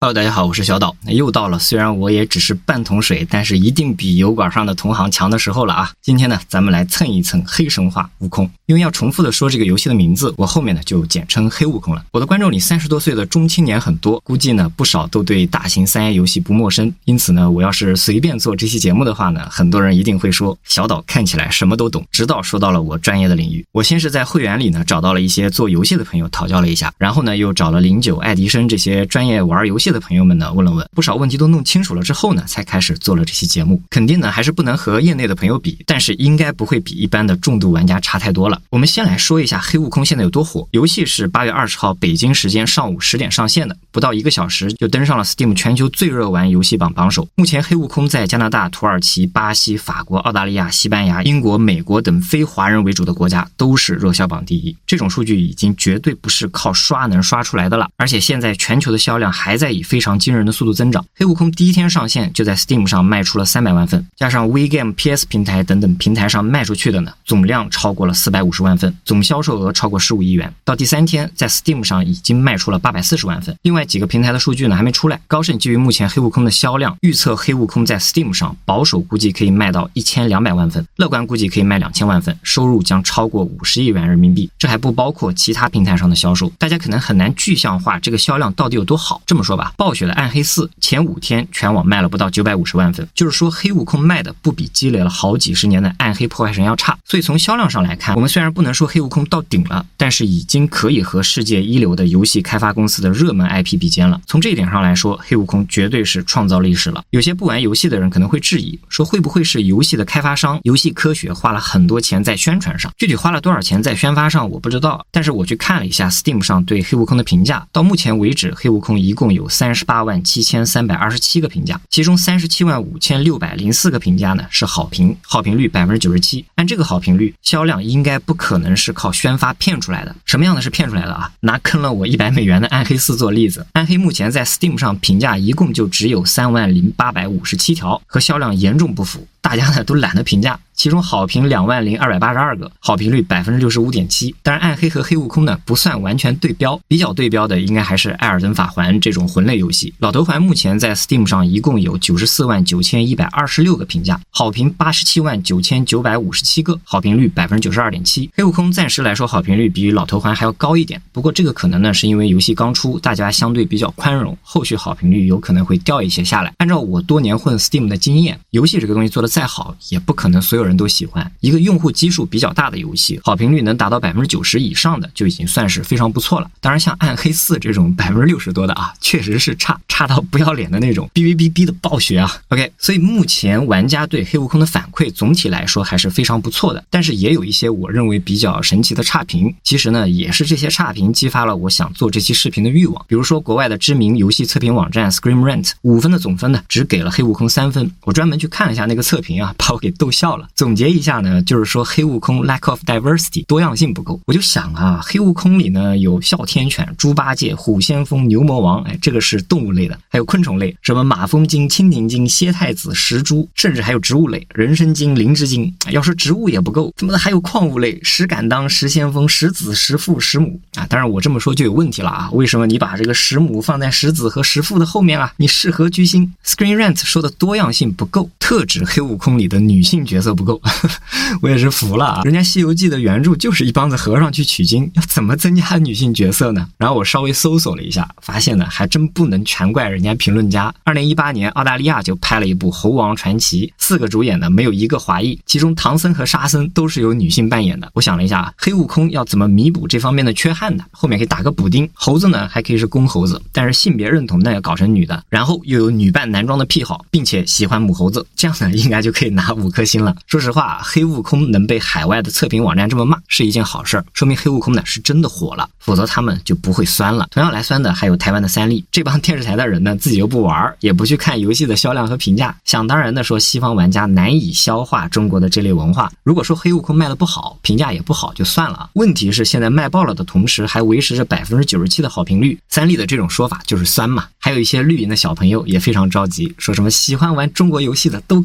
Hello， 大家好，我是小岛。又到了虽然我也只是半桶水，但是一定比油管上的同行强的时候了啊！今天呢，咱们来蹭一蹭黑神话悟空。因为要重复的说这个游戏的名字，我后面呢就简称黑悟空了。我的观众里30多岁的中青年很多，估计呢不少都对大型3A 游戏不陌生。因此呢，我要是随便做这期节目的话呢，很多人一定会说小岛看起来什么都懂，直到说到了我专业的领域。我先是在会员里呢找到了一些做游戏的朋友讨教了一下，然后呢又找了09、爱迪生这些专业玩游戏的朋友们呢问了问，不少问题都弄清楚了之后呢，才开始做了这期节目。肯定呢还是不能和业内的朋友比，但是应该不会比一般的重度玩家差太多了。我们先来说一下黑悟空现在有多火。游戏是8月20号北京时间上午10点上线的，不到1个小时就登上了 Steam 全球最热玩游戏榜榜首。目前黑悟空在加拿大、土耳其、巴西、法国、澳大利亚、西班牙、英国、美国等非华人为主的国家都是热销榜第一。这种数据已经绝对不是靠刷能刷出来的了，而且现在全球的销量还在以非常惊人的速度增长。黑悟空第一天上线就在 Steam 上卖出了300万份，加上 WeGame、PS 平台等等平台上卖出去的呢，总量超过了450万份，总销售额超过15亿元。到第3天，在 Steam 上已经卖出了840万份。另外几个平台的数据呢还没出来。高盛基于目前黑悟空的销量，预测黑悟空在 Steam 上保守估计可以卖到1200万份，乐观估计可以卖2000万份，收入将超过50亿元人民币。这还不包括其他平台上的销售。大家可能很难具象化这个销量到底有多好。这么说吧，暴雪的暗黑4前5天全网卖了不到950万份，就是说黑悟空卖的不比积累了好几十年的暗黑破坏神要差。所以从销量上来看，我们虽然不能说黑悟空到顶了，但是已经可以和世界一流的游戏开发公司的热门 IP 比肩了。从这一点上来说，黑悟空绝对是创造历史了。有些不玩游戏的人可能会质疑，说会不会是游戏的开发商游戏科学花了很多钱在宣传上，具体花了多少钱在宣发上我不知道，但是我去看了一下 Steam 上对黑悟空的评价，到目前为止黑悟空一共有387327个评价，其中375604个评价呢是好评，好评率97%。按这个好评率，销量应该不可能是靠宣发骗出来的。什么样的是骗出来的啊？拿坑了我$100的暗黑4做例子，暗黑目前在 Steam 上评价一共就只有30857条，和销量严重不符。大家呢都懒得评价，其中好评20282个，好评率65.7%。当然暗黑和黑悟空呢不算完全对标，比较对标的应该还是艾尔登法环这种魂类游戏。老头环目前在 Steam 上一共有949126个评价，好评879957个，好评率92.7%。黑悟空暂时来说好评率比老头环还要高一点，不过这个可能呢是因为游戏刚出，大家相对比较宽容，后续好评率有可能会掉一些下来。按照我多年混 Steam 的经验，游戏这个东西做的再好也不可能所有人都喜欢。一个用户基数比较大的游戏，好评率能达到90%以上的就已经算是非常不错了。当然像暗黑4这种60%多的啊，确实是差到不要脸的那种，哔哔哔哔的暴雪啊。OK， 所以目前玩家对黑悟空的反馈总体来说还是非常不错的，但是也有一些我认为比较神奇的差评。其实呢，也是这些差评激发了我想做这期视频的欲望。比如说国外的知名游戏测评网站 ScreamRant 5分的总分呢，只给了黑悟空3分。我专门去看了一下那个测评啊，把我给逗笑了。总结一下呢，就是说黑悟空 lack of diversity 多样性不够。我就想啊，黑悟空里呢有哮天犬、猪八戒、虎先锋、牛魔王，这个是动物类的，还有昆虫类，什么马蜂精、蜻蜓精、蝎太子、石猪，甚至还有植物类，人参精、灵芝精。要说植物也不够，怎么还有矿物类，石敢当、石先锋、石子、石父、石母啊？当然我这么说就有问题了啊，为什么你把这个石母放在石子和石父的后面啊？你是何居心？ ScreenRant 说的多样性不够，特指黑悟空里的女性角色不够。我也是服了啊，人家西游记的原著就是一帮子和尚去取经，要怎么增加女性角色呢？然后我稍微搜索了一下，发现呢还真不能全怪人家评论家。2018年澳大利亚就拍了一部猴王传奇，4个主演呢没有一个华裔，其中唐僧和沙僧都是由女性扮演的。我想了一下，黑悟空要怎么弥补这方面的缺憾呢？后面可以打个补丁，猴子呢还可以是公猴子，但是性别认同呢要搞成女的，然后又有女扮男装的癖好，并且喜欢母猴子，这样呢应该就可以拿5颗星了。说实话，黑悟空能被海外的测评网站这么骂是一件好事，说明黑悟空呢是真的火了，否则他们就不会酸了。同样来酸的还有台湾的三立，这帮电视台的人呢自己又不玩，也不去看游戏的销量和评价，想当然的说西方玩家难以消化中国的这类文化。如果说黑悟空卖的不好，评价也不好就算了，问题是现在卖爆了的同时还维持着97%的好评率，三立的这种说法就是酸嘛。还有一些绿营的小朋友也非常着急，说什么喜欢玩中国游戏的都给我滚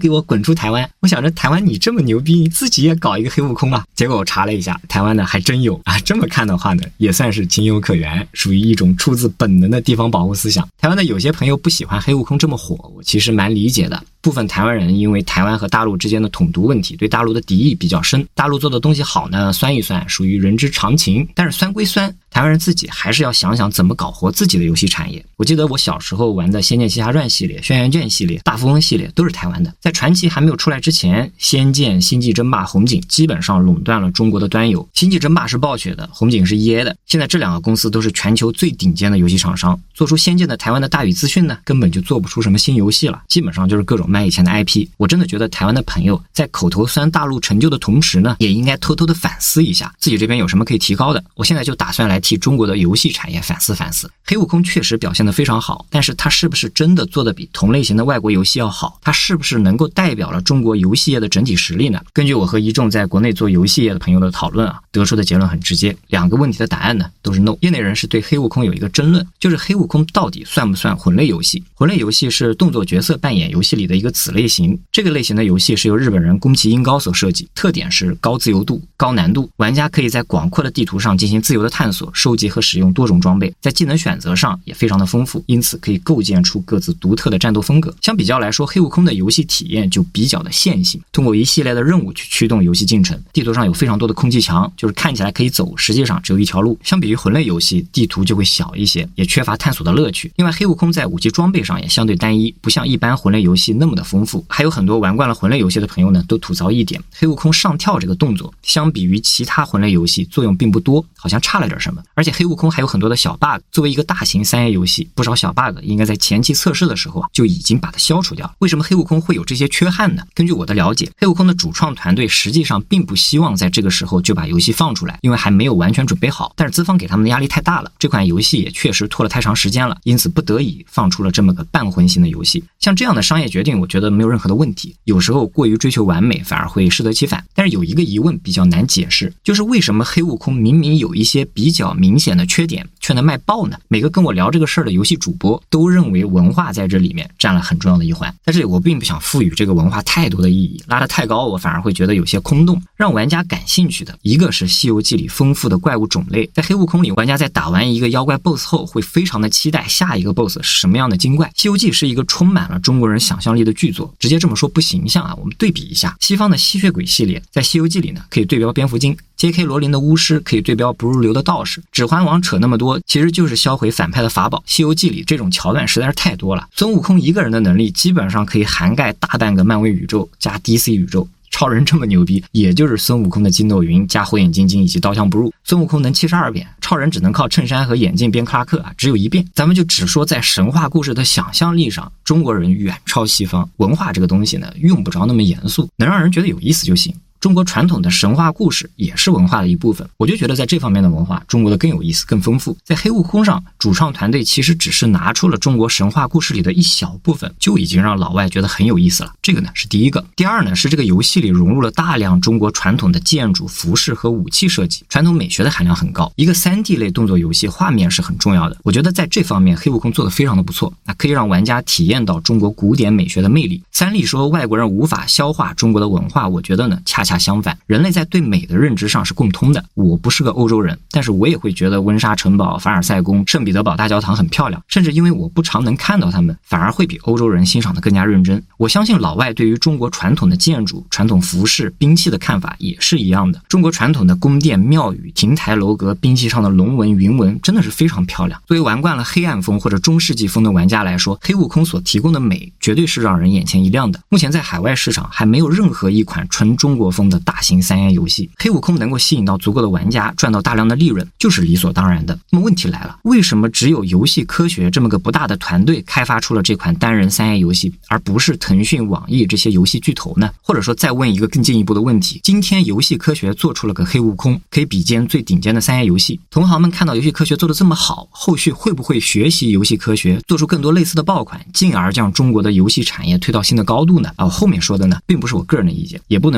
出台湾。我想着台湾你这么牛逼，你自己也搞一个黑悟空啊。结果我查了一下，台湾呢还真有啊。这么看的话呢，也算是情有可原，属于一种出自本能的地方保护思想。台湾的有些朋友不喜欢黑悟空这么火，我其实蛮理解的。部分台湾人因为台湾和大陆之间的统独问题，对大陆的敌意比较深。大陆做的东西好呢，酸一酸，属于人之常情。但是酸归酸，台湾人自己还是要想想怎么搞活自己的游戏产业。我记得我小时候玩的《仙剑奇侠传》系列、轩辕剑系列、大富翁系列都是台湾的。在传奇还没有出来之前，仙剑、星际争霸、红警基本上垄断了中国的端游。星际争霸是暴雪的，红警是 EA 的。现在这两个公司都是全球最顶尖的游戏厂商，做出仙剑的台湾的大宇资讯呢，根本就做不出什么新游戏了，基本上就是各种卖以前的 IP。我真的觉得台湾的朋友在口头酸大陆成就的同时呢，也应该偷偷的反思一下自己这边有什么可以提高的。我现在就打算来替中国的游戏产业反思反思。黑悟空确实表现得非常好，但是它是不是真的做得比同类型的外国游戏要好？它是不是能够代表了中国游戏业的整体实力呢？根据我和一众在国内做游戏业的朋友的讨论啊，得出的结论很直接，两个问题的答案呢都是 no。业内人士对黑悟空有一个争论，就是黑悟空到底算不算魂类游戏？魂类游戏是动作角色扮演游戏里的一个子类型，这个类型的游戏是由日本人宫崎英高所设计，特点是高自由度、高难度，玩家可以在广阔的地图上进行自由的探索、收集和使用多种装备，在技能选择上也非常的丰富，因此可以构建出各自独特的战斗风格。相比较来说，黑悟空的游戏体验就比较的线性，通过一系列的任务去驱动游戏进程。地图上有非常多的空气墙，就是看起来可以走，实际上只有一条路。相比于魂类游戏，地图就会小一些，也缺乏探索的乐趣。另外，黑悟空在武器装备上也相对单一，不像一般魂类游戏那么的丰富。还有很多玩惯了魂类游戏的朋友呢，都吐槽一点，黑悟空上跳这个动作相比于其他魂类游戏作用并不多，好像差了点什么。而且黑悟空还有很多的小 bug， 作为一个大型3A 游戏，不少小 bug 应该在前期测试的时候就已经把它消除掉。为什么黑悟空会有这些缺憾呢？根据我的了解，黑悟空的主创团队实际上并不希望在这个时候就把游戏放出来，因为还没有完全准备好，但是资方给他们的压力太大了，这款游戏也确实拖了太长时间了，因此不得已放出了这么个半魂型的游戏。像这样的商业决定，我觉得没有任何的问题，有时候过于追求完美反而会适得其反。但是有一个疑问比较难解释，就是为什么黑悟空明明有一些比较明显的缺点却能卖爆呢？每个跟我聊这个事儿的游戏主播都认为文化在这里面占了很重要的一环，在这里我并不想赋予这个文化太多的意义，拉得太高我反而会觉得有些空洞。让玩家感兴趣的一个是西游记里丰富的怪物种类，在黑悟空里玩家在打完一个妖怪 BOSS 后会非常的期待下一个 BOSS 是什么样的精怪。西游记是一个充满了中国人想象力的剧作，直接这么说不形象啊，我们对比一下，西方的吸血鬼系列在西游记里呢可以对标蝙蝠精，J.K. 罗琳的巫师可以对标不入流的道士，指环王扯那么多其实就是销毁反派的法宝。西游记里这种桥段实在是太多了，孙悟空一个人的能力基本上可以涵盖大半个漫威宇宙加 DC 宇宙。超人这么牛逼，也就是孙悟空的筋斗云加火眼金睛以及刀枪不入。孙悟空能72变，超人只能靠衬衫和眼镜变克拉克啊，只有1变。咱们就只说在神话故事的想象力上，中国人远超西方。文化这个东西呢，用不着那么严肃，能让人觉得有意思就行。中国传统的神话故事也是文化的一部分，我就觉得在这方面的文化，中国的更有意思、更丰富。在黑悟空上，主创团队其实只是拿出了中国神话故事里的一小部分，就已经让老外觉得很有意思了。这个呢是第一个。第二呢是这个游戏里融入了大量中国传统的建筑、服饰和武器设计，传统美学的含量很高。一个 3D 类动作游戏，画面是很重要的。我觉得在这方面，黑悟空做得非常的不错，那可以让玩家体验到中国古典美学的魅力。三立说外国人无法消化中国的文化，我觉得呢恰恰相反，人类在对美的认知上是共通的。我不是个欧洲人，但是我也会觉得温莎城堡、凡尔赛宫、圣彼得堡大教堂很漂亮，甚至因为我不常能看到它们，反而会比欧洲人欣赏的更加认真。我相信老外对于中国传统的建筑、传统服饰、兵器的看法也是一样的。中国传统的宫殿、庙宇、亭台楼阁、兵器上的龙纹、云纹真的是非常漂亮。作为玩惯了黑暗风或者中世纪风的玩家来说，黑悟空所提供的美绝对是让人眼前一亮的。目前在海外市场还没有任何一款纯中国风的大型3A 游戏，黑悟空能够吸引到足够的玩家，赚到大量的利润，就是理所当然的。那么问题来了，为什么只有游戏科学这么个不大的团队开发出了这款单人3A 游戏，而不是腾讯、网易这些游戏巨头呢？或者说再问一个更进一步的问题，今天游戏科学做出了个黑悟空，可以比肩最顶尖的3A 游戏，同行们看到游戏科学做得这么好，后续会不会学习游戏科学，做出更多类似的爆款，进而将中国的游戏产业推到新的高度呢？后面说的呢并不是我个人的意见，也不能说是预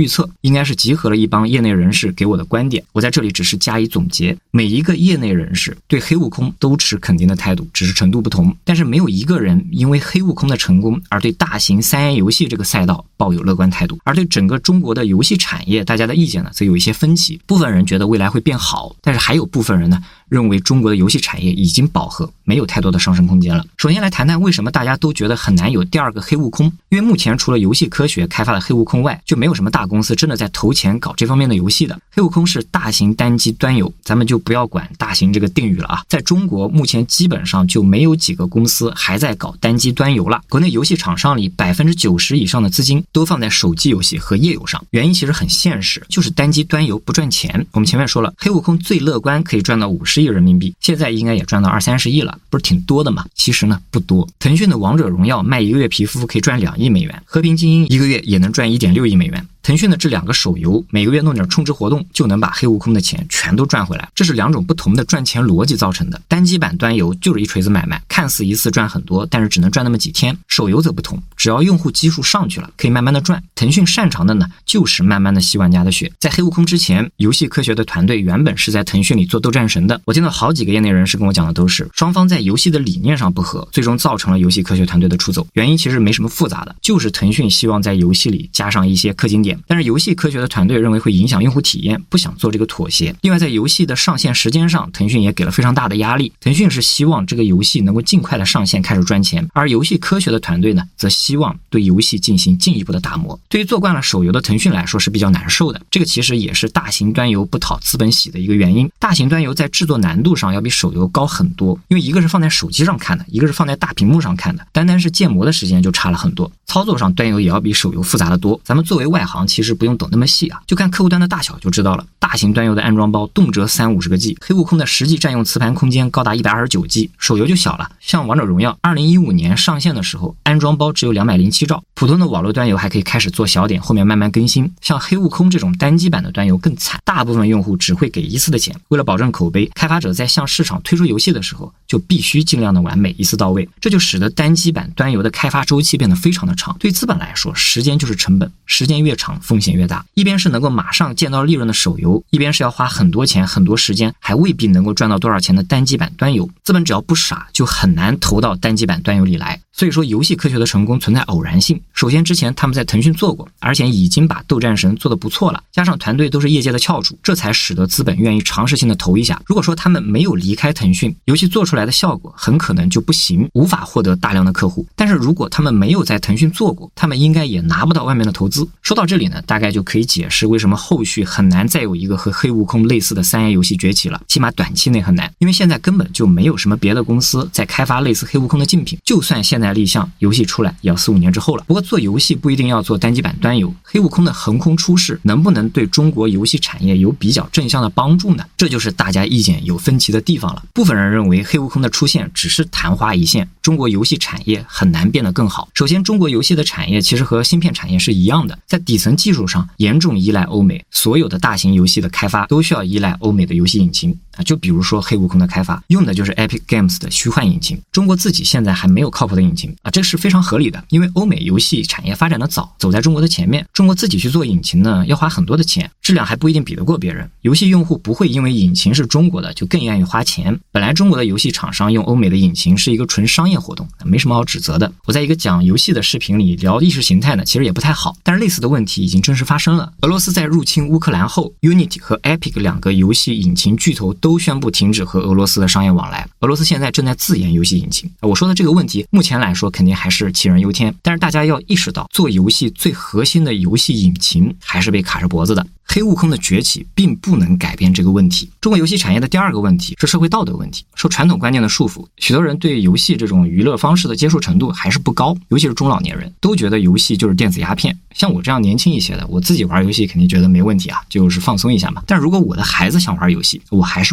测，应该是集合了一帮业内人士给我的观点，我在这里只是加以总结。每一个业内人士对黑悟空都持肯定的态度，只是程度不同，但是没有一个人因为黑悟空的成功而对大型3A 游戏这个赛道抱有乐观态度。而对整个中国的游戏产业，大家的意见呢则有一些分歧。部分人觉得未来会变好，但是还有部分人呢认为中国的游戏产业已经饱和，没有太多的上升空间了。首先来谈谈为什么大家都觉得很难有第二个黑悟空。因为目前除了游戏科学开发的黑悟空外，就没有什么大公司真的在投钱搞这方面的游戏的。黑悟空是大型单机端游，咱们就不要管大型这个定语了啊。在中国目前基本上就没有几个公司还在搞单机端游了。国内游戏厂商里90%以上的资金都放在手机游戏和页游上，原因其实很现实，就是单机端游不赚钱。我们前面说了，黑悟空最乐观可以赚到50亿人民币，现在应该也赚到20-30亿了，不是挺多的吗？其实呢不多。腾讯的王者荣耀卖1个月皮肤可以赚2亿美元，和平精英1个月也能赚1.6亿美元。腾讯的这2个手游每个月弄点充值活动就能把黑悟空的钱全都赚回来，这是2种不同的赚钱逻辑造成的。单机版端游就是一锤子买卖，看似一次赚很多，但是只能赚那么几天。手游则不同，只要用户基数上去了，可以慢慢的赚。腾讯擅长的呢就是慢慢的吸玩家的血。在黑悟空之前，游戏科学的团队原本是在腾讯里做斗战神的，我见到好几个业内人士跟我讲的都是双方在游戏的理念上不合，最终造成了游戏科学团队的出走。原因其实没什么复杂的，就是腾讯希望在游戏里加上一些氪金点，但是游戏科学的团队认为会影响用户体验，不想做这个妥协。另外在游戏的上线时间上，腾讯也给了非常大的压力。腾讯是希望这个游戏能够尽快的上线开始赚钱，而游戏科学的团队呢则希望对游戏进行进一步的打磨。对于做惯了手游的腾讯来说是比较难受的，这个其实也是大型端游不讨资本喜的一个原因。大型端游在制作难度上要比手游高很多，因为一个是放在手机上看的，一个是放在大屏幕上看的，单单是建模的时间就差了很多。操作上端游也要比手游复杂的多，咱们作为外行其实不用懂那么细啊，就看客户端的大小就知道了。大型端游的安装包动辄30-50个 G， 黑悟空的实际占用磁盘空间高达129 G， 手游就小了。像王者荣耀2015年上线的时候，安装包只有207兆，普通的网络端游还可以开始做小点，后面慢慢更新。像黑悟空这种单机版的端游更惨，大部分用户只会给一次的钱。为了保证口碑，开发者在向市场推出游戏的时候就必须尽量的完美，一次到位，这就使得单机版端游的开发周期变得非常的长。对资本来说，时间就是成本，时间越长风险越大。一边是能够马上见到利润的手游，一边是要花很多钱很多时间还未必能够赚到多少钱的单机版端游。资本只要不傻，就很难投到单机版端游里来。所以说游戏科学的成功存在偶然性。首先之前他们在腾讯做过，而且已经把斗战神做得不错了，加上团队都是业界的翘楚，这才使得资本愿意尝试性的投一下。如果说他们没有离开腾讯，游戏做出来的效果很可能就不行，无法获得大量的客户。但是如果他们没有在腾讯做过，他们应该也拿不到外面的投资。说到这里呢，大概就可以解释为什么后续很难再有一个和黑悟空类似的3A 游戏崛起了，起码短期内很难，因为现在根本就没有什么别的公司在开发类似黑悟空的竞品，就算现在立项，游戏出来也要4-5年之后了。不过做游戏不一定要做单机版端游，黑悟空的横空出世能不能对中国游戏产业有比较正向的帮助呢？这就是大家意见有分歧的地方了。部分人认为黑悟空的出现只是昙花一现，中国游戏产业很难变得更好。首先，中国游戏的产业其实和芯片产业是一样的，在底层技术上严重依赖欧美，所有的大型游戏的开发都需要依赖欧美的游戏引擎啊，就比如说黑悟空的开发用的就是 Epic Games 的虚幻引擎，中国自己现在还没有靠谱的引擎啊，这是非常合理的，因为欧美游戏产业发展的早，走在中国的前面，中国自己去做引擎呢，要花很多的钱，质量还不一定比得过别人。游戏用户不会因为引擎是中国的就更愿意花钱，本来中国的游戏厂商用欧美的引擎是一个纯商业活动，没什么好指责的。我在一个讲游戏的视频里聊意识形态呢，其实也不太好，但是类似的问题已经正式发生了。俄罗斯在入侵乌克兰后， Unity 和 Epic 2个游戏引擎巨头都宣布停止和俄罗斯的商业往来，俄罗斯现在正在自研游戏引擎。我说的这个问题目前来说肯定还是杞人忧天，但是大家要意识到，做游戏最核心的游戏引擎还是被卡着脖子的。黑悟空的崛起并不能改变这个问题。中国游戏产业的第二个问题是社会道德问题，受传统观念的束缚，许多人对游戏这种娱乐方式的接受程度还是不高，尤其是中老年人都觉得游戏就是电子鸦片。像我这样年轻一些的，我自己玩游戏肯定觉得没问题啊，就是放松一下嘛。但如果我的孩子想玩游戏，我还是会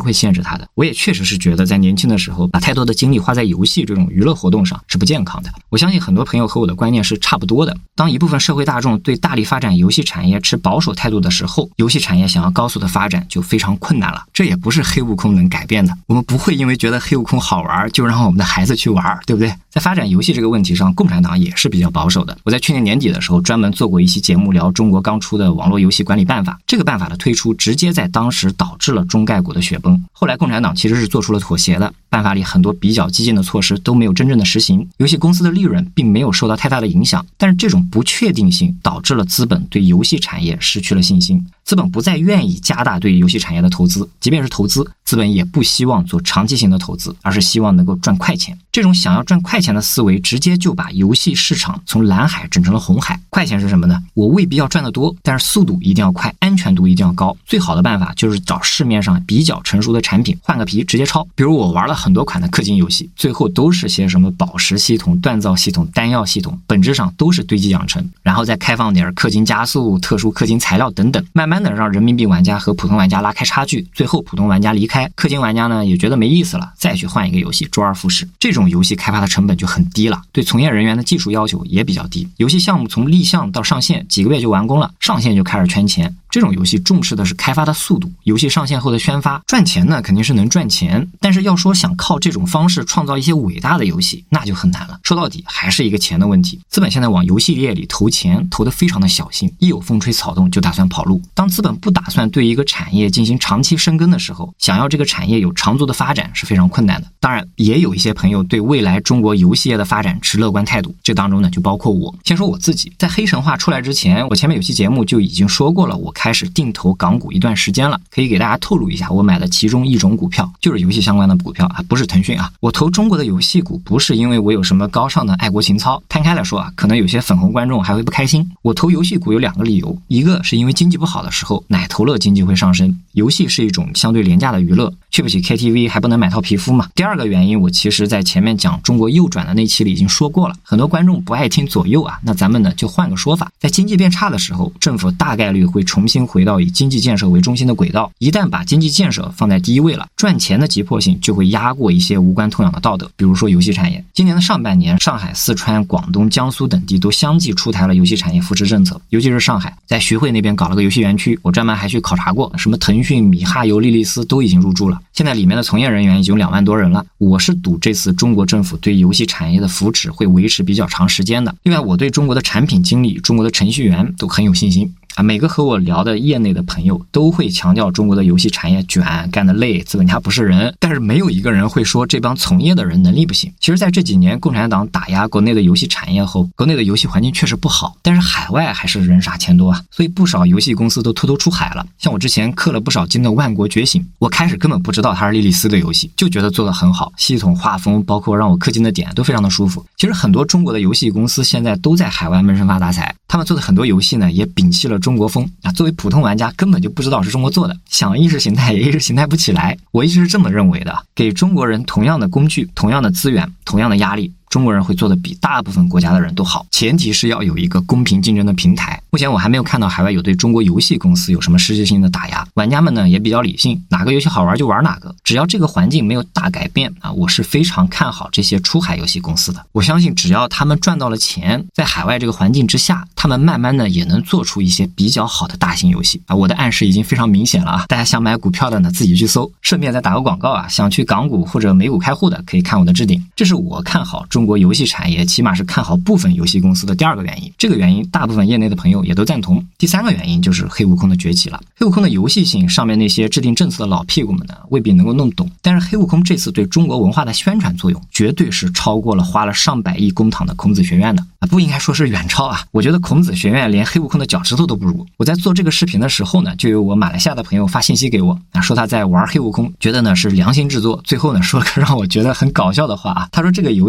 会限制他的。我也确实是觉得在年轻的时候把太多的精力花在游戏这种娱乐活动上是不健康的。我相信很多朋友和我的观念是差不多的。当一部分社会大众对大力发展游戏产业持保守态度的时候，游戏产业想要高速的发展就非常困难了。这也不是黑悟空能改变的。我们不会因为觉得黑悟空好玩就让我们的孩子去玩，对不对？在发展游戏这个问题上，共产党也是比较保守的。我在去年年底的时候专门做过一期节目聊中国刚出的网络游戏管理办法，这个办法的推出直接在当时导致了中概股的雪崩。后来共产党其实是做出了妥协的，办法里很多比较激进的措施都没有真正的实行，游戏公司的利润并没有受到太大的影响，但是这种不确定性导致了资本对游戏产业失去了信心，资本不再愿意加大对游戏产业的投资，即便是投资，资本也不希望做长期性的投资，而是希望能够赚快钱。这种想要赚快钱的思维直接就把游戏市场从蓝海整成了红海。快钱是什么呢？我未必要赚得多，但是速度一定要快，安全度一定要高。最好的办法就是找市面上比较成熟的产品，换个皮直接抄。比如我玩了很多款的氪金游戏，最后都是些什么宝石系统、锻造系统、丹药系统，本质上都是堆积养成，然后再开放点氪金加速、特殊氪金材料等等，慢慢的让人民币玩家和普通玩家拉开差距，最后普通玩家离开，氪金玩家呢也觉得没意思了，再去换一个游戏，周而复始。这种游戏开发的成本就很低了，对从业人员的技术要求也比较低。游戏项目从立项到上线几个月就完工了，上线就开始圈钱。这种游戏重视的是开发的速度，游戏上线后的宣发，赚钱呢肯定是能赚钱，但是要说想靠这种方式创造一些伟大的游戏，那就很难了。说到底还是一个钱的问题。资本现在往游戏业里投钱，投得非常的小心，一有风吹草动就打算跑路。当资本不打算对一个产业进行长期深耕的时候，想要这个产业有长足的发展是非常困难的。当然，也有一些朋友对未来中国游戏业的发展持乐观态度，这当中呢就包括我。先说我自己，在黑神话出来之前，我前面有期节目就已经说过了，我开始定投港股一段时间了，可以给大家透露一下，我买的其中一种股票就是游戏相关的股票啊，不是腾讯啊。我投中国的游戏股不是因为我有什么高尚的爱国情操，摊开来说啊，可能有些粉红观众还会不开心。我投游戏股有两个理由，一个是因为经济不好的时候，奶头乐经济会上升，游戏是一种相对廉价的娱乐，去不起 KTV 还不能买套皮肤嘛。第二个原因，我其实在前面讲中国右转的那期里已经说过了，很多观众不爱听左右啊，那咱们呢就换个说法，在经济变差的时候，政府大概率会重新回到以经济建设为中心的轨道，一旦把经济建设放在第一位了，赚钱的急迫性就会压过一些无关痛痒的道德，比如说游戏产业。今年的上半年，上海、四川、广东、江苏等地都相继出台了游戏产业扶持政策，尤其是上海，在徐汇那边搞了个游戏园区，我专门还去考察过，什么腾讯、米哈游、莉莉丝都已经入驻了，现在里面的从业人员已经有2万多人了。我是赌这次中国政府对游戏产业的扶持会维持比较长时间的。另外，我对中国的产品经理、中国的程序员都很有信心啊，每个和我聊的业内的朋友都会强调中国的游戏产业卷，干得累，资本家不是人，但是没有一个人会说这帮从业的人能力不行。其实在这几年共产党打压国内的游戏产业后，国内的游戏环境确实不好，但是海外还是人傻钱多啊，所以不少游戏公司都偷偷出海了。像我之前氪了不少金的万国觉醒，我开始根本不知道它是莉莉丝的游戏，就觉得做得很好，系统画风包括让我氪金的点都非常的舒服。其实很多中国的游戏公司现在都在海外闷声发大财，他们做的很多游戏呢也摒弃了中国风啊，作为普通玩家根本就不知道是中国做的，想意识形态也意识形态不起来。我一直是这么认为的，给中国人同样的工具、同样的资源、同样的压力，中国人会做得比大部分国家的人都好，前提是要有一个公平竞争的平台。目前我还没有看到海外有对中国游戏公司有什么实质性的打压，玩家们呢也比较理性，哪个游戏好玩就玩哪个，只要这个环境没有大改变啊，我是非常看好这些出海游戏公司的。我相信只要他们赚到了钱，在海外这个环境之下，他们慢慢的也能做出一些比较好的大型游戏啊。我的暗示已经非常明显了啊，大家想买股票的呢自己去搜，顺便再打个广告啊，想去港股或者美股开户的可以看我的置顶。这是我看好中国游戏产业，起码是看好部分游戏公司的第二个原因，这个原因大部分业内的朋友也都赞同。第三个原因就是黑悟空的崛起了。黑悟空的游戏性，上面那些制定政策的老屁股们呢未必能够弄懂，但是黑悟空这次对中国文化的宣传作用绝对是超过了花了上百亿公帑的孔子学院的啊，不应该说是远超啊，我觉得孔子学院连黑悟空的脚趾头都不如。我在做这个视频的时候呢，就有我马来西亚的朋友发信息给我啊，说他在玩黑悟空，觉得呢是良心制作，最后呢说了个让我觉得很搞笑的话啊，他说这个游戏是文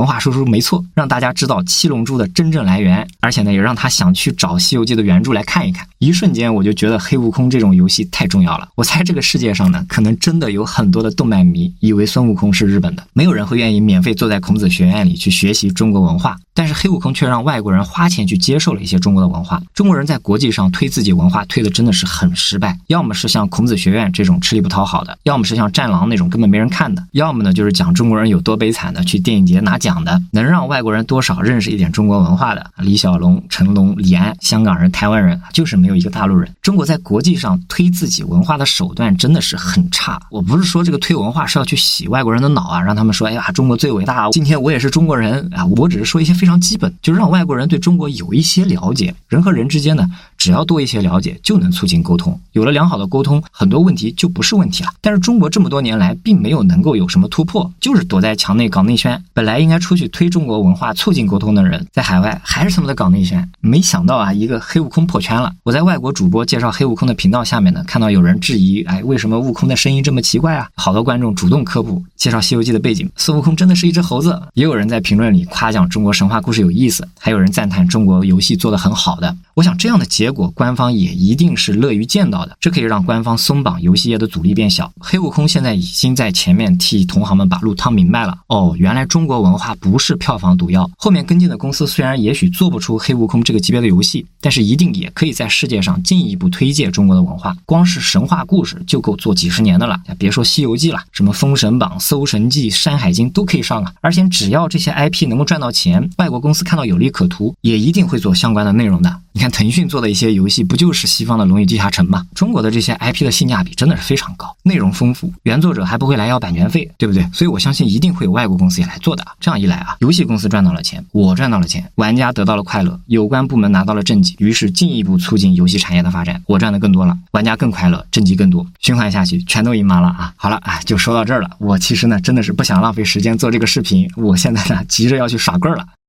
文化输出没错，让大家知道七龙珠的真正来源，而且呢也让他想去找西游记的原著来看一看。一瞬间我就觉得黑悟空这种游戏太重要了。我猜这个世界上呢，可能真的有很多的动漫迷以为孙悟空是日本的，没有人会愿意免费坐在孔子学院里去学习中国文化，但是黑悟空却让外国人花钱去接受了一些中国的文化。中国人在国际上推自己文化推的真的是很失败，要么是像孔子学院这种吃力不讨好的，要么是像战狼那种根本没人看的，要么呢就是讲中国人有多悲惨的去电影节拿奖的，能让外国人多少认识一点中国文化的李小龙、成龙、李安，香港人、台湾人，就是没有一个大陆人。中国在国际上推自己文化的手段真的是很差。我不是说这个推文化是要去洗外国人的脑啊，让他们说哎呀中国最伟大，今天我也是中国人啊，我只是说一些非常基本，就是让外国人对中国有一些了解。人和人之间呢，只要多一些了解就能促进沟通，有了良好的沟通，很多问题就不是问题了。但是中国这么多年来并没有能够有什么突破，就是躲在墙内搞内宣。本来应该出去推中国文化促进沟通的人，在海外还是他们的搞内宣。没想到啊，一个黑悟空破圈了。我在外国主播介绍黑悟空的频道下面呢，看到有人质疑，哎，为什么悟空的声音这么奇怪啊？好多观众主动科普介绍西游记的背景，孙悟空真的是一只猴子。也有人在评论里夸奖中国神话故事有意思，还有人赞叹中国游戏做得很好的。我想这样的结果官方也一定是乐于见到的，这可以让官方松绑游戏业的阻力变小。黑悟空现在已经在前面替同行们把路趟明白了，哦，原来中国文化不是票房毒药。后面跟进的公司虽然也许做不出黑悟空这个级别的游戏，但是一定也可以在世界上进一步推介中国的文化。光是神话故事就够做几十年的了，别说西游记了，什么封神榜、搜神记、山海经都可以上啊。而且只要这些 IP 能够赚到钱，外国公司看到有利可图，也一定会做相关的内容的。你看腾讯做的一些游戏不就是西方的龙与地下城吗？中国的这些 IP 的性价比真的是非常高，内容丰富，原作者还不会来要版权费，对不对？所以我相信一定会有外国公司也来做的。这样一来啊，游戏公司赚到了钱，我赚到了钱，玩家得到了快乐，有关部门拿到了政绩，于是进一步促进游戏产业的发展，我赚的更多了，玩家更快乐，政绩更多，循环下去全都赢麻了啊！好了啊，就说到这儿了。我其实呢真的是不想浪费时间做这个视频，我现在呢急着要去耍棍了。